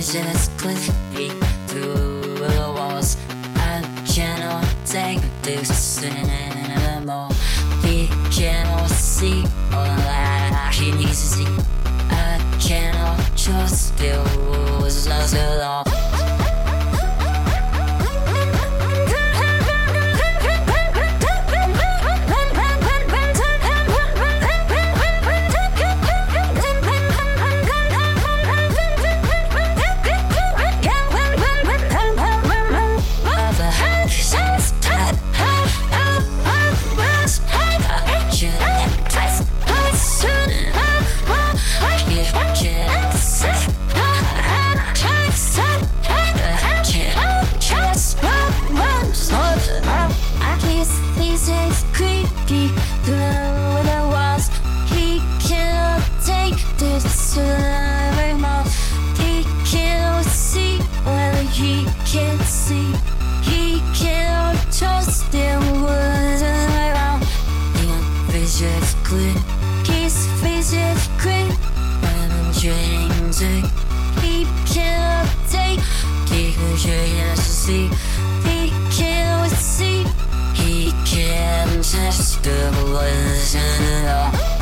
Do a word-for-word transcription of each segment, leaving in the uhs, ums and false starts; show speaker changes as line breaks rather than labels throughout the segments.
just clipping through the walls. I cannot take this anymore. He cannot see all that he needs to see. I cannot trust you was lost alone. Creepy through the walls. He cannot take this anymore. He cannot see what he can't see. He cannot trust them words around. The vision is clear. His face is clear. When I'm trying to, he cannot take. He cannot see. He cannot see. He can't touch the words at all.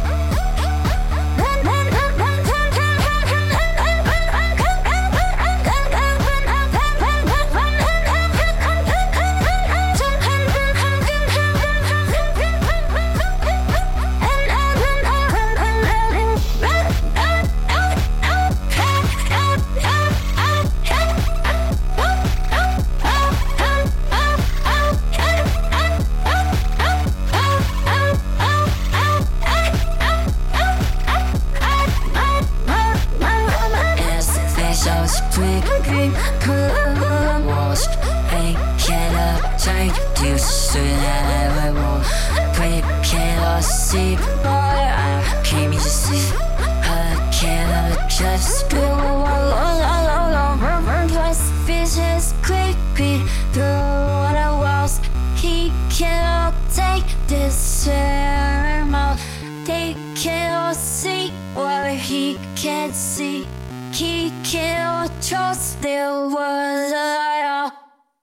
Creeping through walls. Hey, cannot take this anymore. We cannot see, boy. I came to see. I cannot just.